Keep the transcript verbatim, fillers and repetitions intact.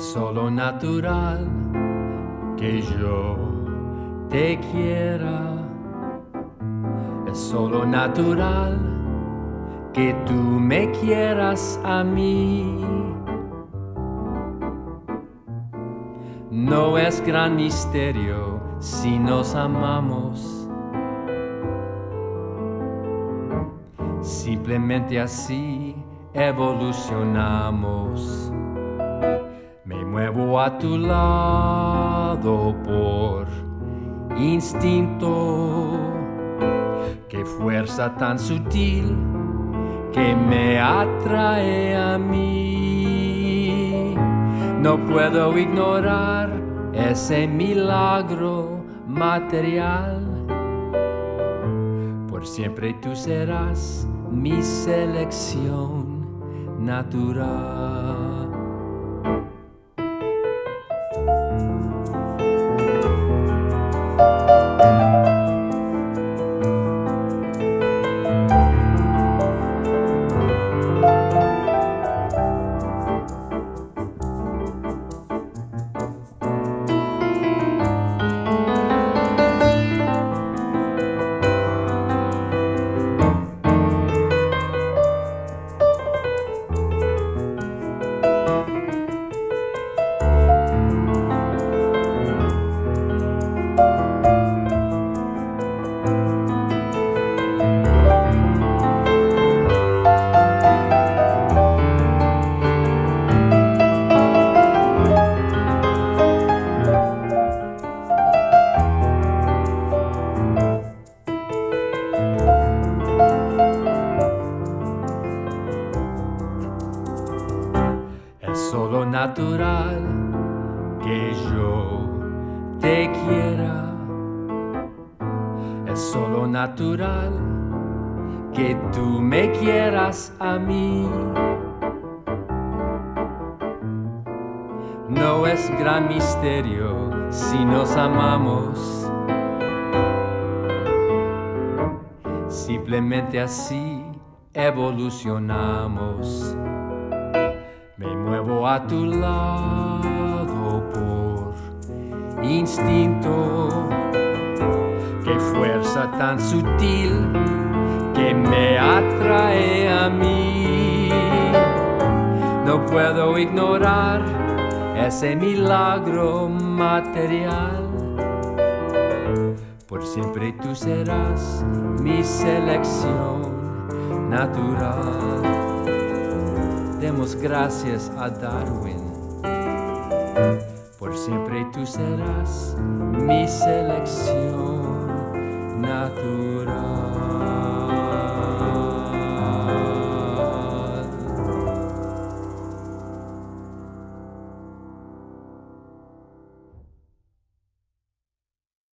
Es solo natural que yo te quiera. Es solo natural que tú me quieras a mí. No es gran misterio si nos amamos. Simplemente así evolucionamos. Me muevo a tu lado por instinto. Qué fuerza tan sutil que me atrae a mí. No puedo ignorar ese milagro material. Por siempre tú serás mi selección natural. Es solo natural que yo te quiera. Es solo natural que tú me quieras a mí. No es gran misterio si nos amamos. Simplemente así evolucionamos. Me muevo a tu lado por instinto. Qué fuerza tan sutil que me atrae a mí. No puedo ignorar ese milagro material. Por siempre tú serás mi selección natural. Demos gracias a Darwin. Por siempre tú serás mi selección natural.